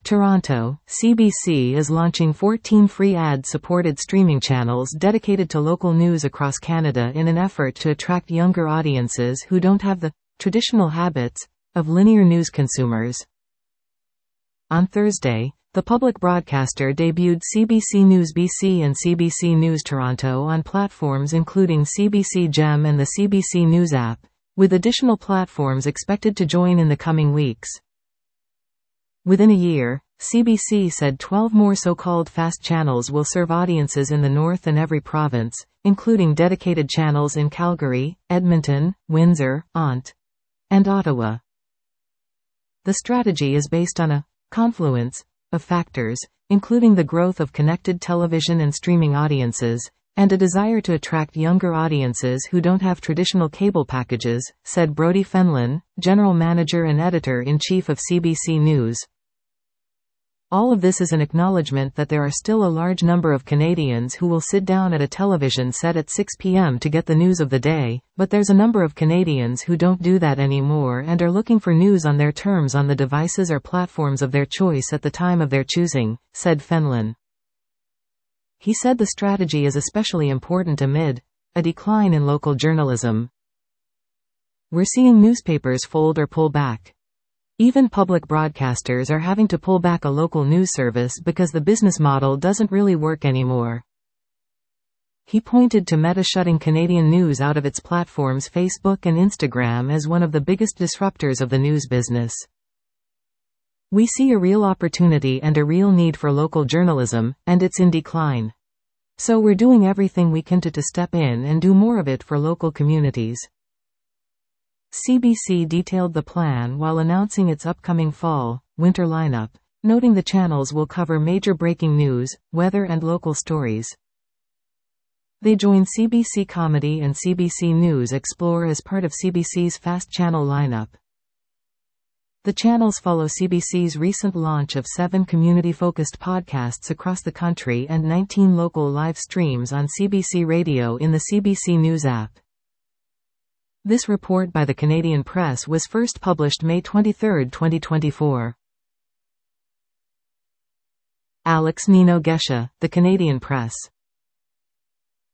Toronto, CBC is launching 14 free ad-supported streaming channels dedicated to local news across Canada in an effort to attract younger audiences who don't have the traditional habits of linear news consumers. On Thursday, the public broadcaster debuted CBC News BC and CBC News Toronto on platforms including CBC Gem and the CBC News app, with additional platforms expected to join in the coming weeks. Within a year, CBC said 12 more so-called fast channels will serve audiences in the north and every province, including dedicated channels in Calgary, Edmonton, Windsor, Ont, and Ottawa. The strategy is based on a confluence of factors, including the growth of connected television and streaming audiences, and a desire to attract younger audiences who don't have traditional cable packages, said Brody Fenlon, General Manager and Editor-in-Chief of CBC News. All of this is an acknowledgement that there are still a large number of Canadians who will sit down at a television set at 6 p.m. to get the news of the day, but there's a number of Canadians who don't do that anymore and are looking for news on their terms on the devices or platforms of their choice at the time of their choosing, said Fenlon. He said the strategy is especially important amid a decline in local journalism. We're seeing newspapers fold or pull back. Even public broadcasters are having to pull back a local news service because the business model doesn't really work anymore. He pointed to Meta shutting Canadian news out of its platforms Facebook and Instagram as one of the biggest disruptors of the news business. We see a real opportunity and a real need for local journalism, and it's in decline. So we're doing everything we can to step in and do more of it for local communities. CBC detailed the plan while announcing its upcoming fall/winter lineup, noting the channels will cover major breaking news, weather and local stories. They join CBC Comedy and CBC News Explore as part of CBC's Fast Channel lineup. The channels follow CBC's recent launch of 7 community-focused podcasts across the country and 19 local live streams on CBC Radio in the CBC News app. This report by the Canadian Press was first published May 23, 2024. Alex Nino Gesha, The Canadian Press.